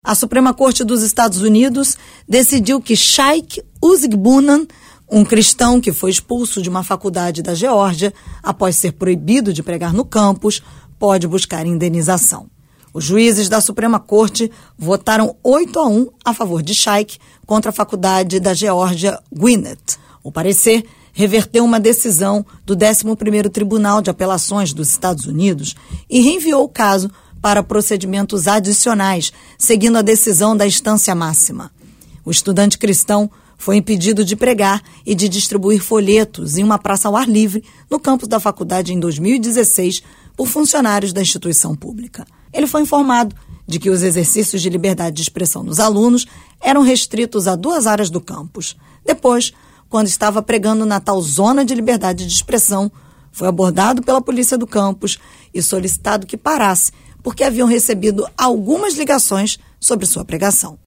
A Suprema Corte dos Estados Unidos decidiu que Shaik Uzigbunan, um cristão que foi expulso de uma faculdade da Geórgia após ser proibido de pregar no campus, pode buscar indenização. Os juízes da Suprema Corte votaram 8-1 a favor de Shaik contra a faculdade da Geórgia Gwinnett. O parecer reverteu uma decisão do 11º Tribunal de Apelações dos Estados Unidos e reenviou o caso para procedimentos adicionais, seguindo a decisão da instância máxima. O estudante cristão foi impedido de pregar e de distribuir folhetos em uma praça ao ar livre no campus da faculdade em 2016 por funcionários da instituição pública. Ele foi informado de que os exercícios de liberdade de expressão dos alunos eram restritos a 2 áreas do campus. Depois, quando estava pregando na tal zona de liberdade de expressão, foi abordado pela polícia do campus e solicitado que parasse, porque haviam recebido algumas ligações sobre sua pregação.